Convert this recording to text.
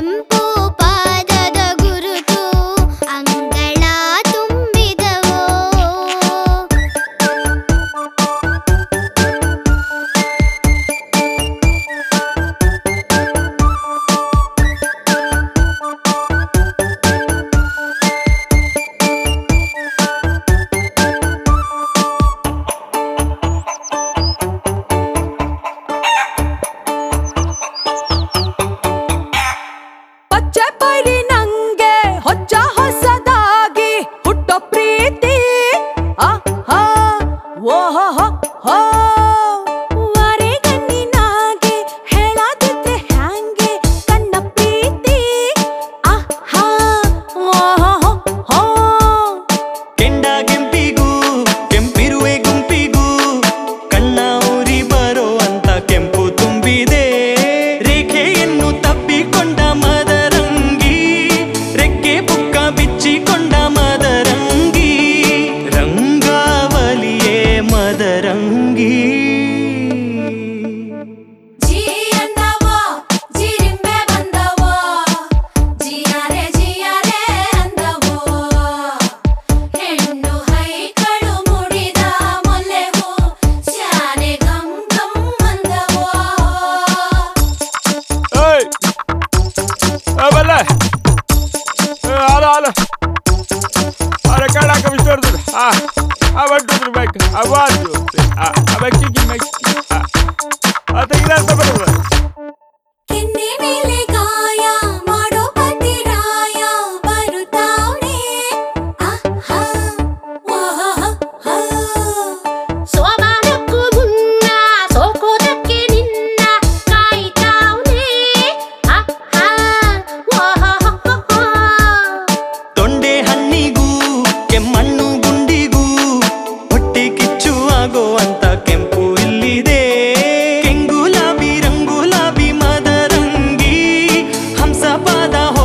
ಕೆಂಪು ಪಾದದ ಗುರುತು ಅಂಗಳ ತುಂಬಿದವೋ ಪಚ್ಚೆ ಪೈರಿ ನಂಗೆ ಹೊಚ್ಚ ಹೊಸದಾಗಿ ಹುಟ್ಟೋ ಪ್ರೀತಿ ಆಹಾ ಓಹೋ ಹೋ ವಾರೆಗಣ್ಣಿನಾಗೆ ಹೇಳದಿದ್ರೆ ಹ್ಯಾಂಗೆ ಕಣ್ಣ ಪ್ರೀತಿ ಆಹಾ ಓಹೋ ಹೋ ಕೆಂಡ ಕೆಂಪಿಗೂ ಕೆಂಪಿರುವೆ ಗುಂಪಿಗೂ ಕಣ್ಣ ಊರಿ ಬರೋ ಅಂತ ಕೆಂಪು ತುಂಬಿದೆ ರೇಖೆಯನ್ನು ತಪ್ಪಿಕೊಂಡ ಮದರಂಗಿ ರೆಕ್ಕೆ ಪುಕ್ಕ ಬಿಚ್ಚಿಕೊಂಡ ಮದರಂಗಿ ರಂಗಾವಲಿಯೇ ಮದರಂಗಿ ಜೀ ಅಂದವೋ ಜಿರಿಂಬೆ ಬಂದವೋ ಜಿಯಾರೆ ಅಂದವೋ ಹೆಣ್ಣು ಹೈಕಳು ಮುಡಿದ ಮೊಲ್ಲೆವು ಶಾನೆ ಗಂ ಗಂ ಅಂದವೋ Hey! Abala! Ala! Ara cara que me estou dando. I want to be back. I want to. I'm kicking my. I think that's the problem. ಕೆನ್ನೆ ಮೇಲೆ ಗಾಯ ಮಾಡೋ ಪತಿರಾಯ ಬರುತ್ತಾವನೆ ಆಹಾ ಓಹೋ ಸೋಮಾನಕ್ಕೂ ಮುನ್ನ ಸೋಕೋದಕ್ಕೆ ನಿನ್ನ ಕಾಯ್ತಾವ್ನೆ ಆಹಾ ಓಹೋ ತೊಂಡೆ ಹಣ್ಣಿಗೂ ಕೆಮ್ಮಣ್ಣು ಗುಂಡಿಗೂ ಹೊಟ್ಟೆ ಕಿಚ್ಚು ಆಗೋ ಅಂತ ಕೆಂಪು ಇಲ್ಲಿದೆ ಕೆಂಗುಲಾಬಿ ರಂಗುಲಾಬಿ ಮದರಂಗಿ ಹಂಸ ಪಾದ